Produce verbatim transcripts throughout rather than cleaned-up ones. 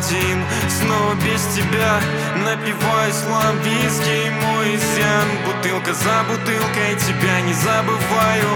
один, снова без тебя. Напиваюсь слам, виски, мой изъян. Бутылка за бутылкой, тебя не забываю.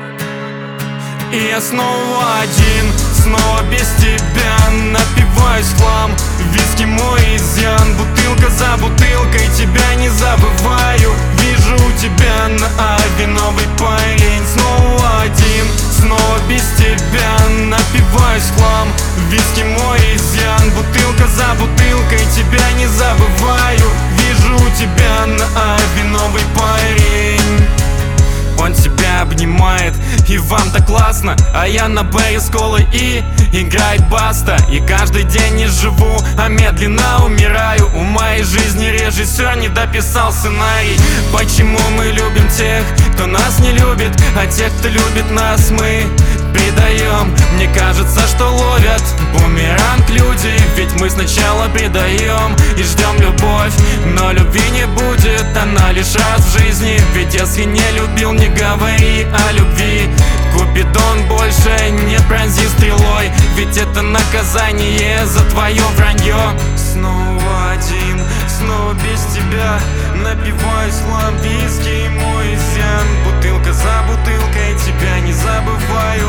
И я снова один, снова без тебя. Напиваюсь в хлам, виски мой изъян. Бутылка за бутылкой, тебя не забываю. Вижу тебя на аве, новый парень. Снова один, снова без тебя. Напиваюсь в хлам, виски мой изъян. Бутылка за бутылкой, тебя не забываю. Вижу тебя на аве, новый парень. Он тебя обнимает, и вам так классно. А я на бэре с колой и играет баста. И каждый день не живу, а медленно умираю. У моей жизни режиссер не дописал сценарий. Почему мы любим тех, кто нас не любит, а тех, кто любит нас, мы предаем. Мне кажется, что ловят бумеранг люди. Ведь мы сначала предаем и ждем любовь, но любви не будет, она лишь раз в жизни. Ведь если не любил, не говори о любви. Купидон больше не пронзи стрелой, ведь это наказание за твое вранье. Снова один, снова без тебя. Напиваюсь слам, виски, мой изъян. Бутылка за бутылкой, тебя не забываю.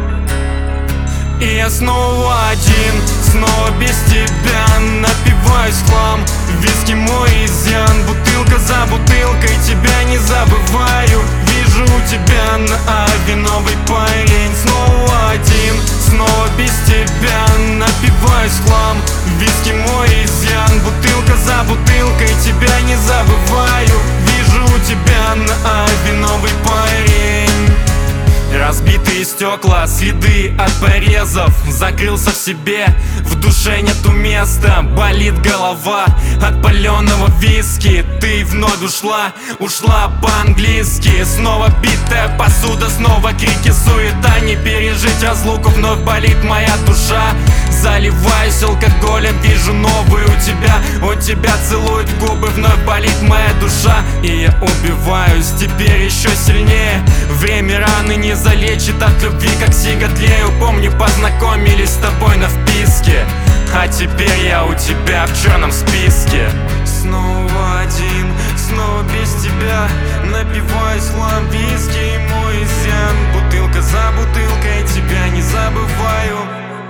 И я снова один, снова без тебя. Напиваюсь в хлам, виски мой изъян. Бутылка за бутылкой, тебя не забываю. Вижу тебя на аве, новый парень. Снова один, снова без тебя. Напиваюсь в хлам, виски мой изъян. Бутылка за бутылкой, тебя не забываю. Вижу тебя на аве, новый парень. Разбитые стекла, следы от порезов. Закрылся в себе, в душе нету места. Болит голова от паленого виски. Ты вновь ушла, ушла по-английски. Снова битая посуда, снова крики, суета. Не пережить разлуку, вновь болит моя душа. Заливаюсь алкоголем, вижу новый у тебя. Он тебя целует в губы, вновь болит моя душа. И я убиваюсь теперь еще сильнее. Время раны не залечит от любви, как сигатлею. Помню, познакомились с тобой на вписке, а теперь я у тебя в черном списке. Снова один, снова без тебя. Напиваюсь слам, виски, мой изъян. Бутылка за бутылкой, тебя не забываю.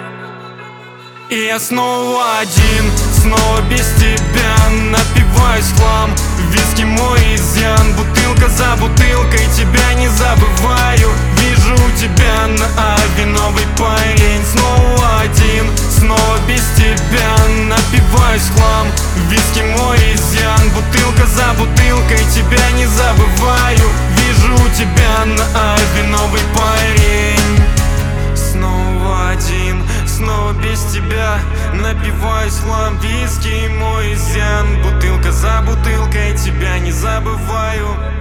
И я снова один, снова без тебя. Напиваюсь в хлам, виски мой изъян. Бутылка за бутылкой, тебя не забываю. Вижу тебя на аве, новый парень. Снова один, снова без тебя. Напиваюсь в хлам, виски мой изъян. Бутылка за бутылкой, тебя не забываю. Вижу тебя на аве, новый парень. Снова один, снова без тебя. Напиваюсь слам, виски, мой изъян. Бутылка за бутылкой, тебя не забываю.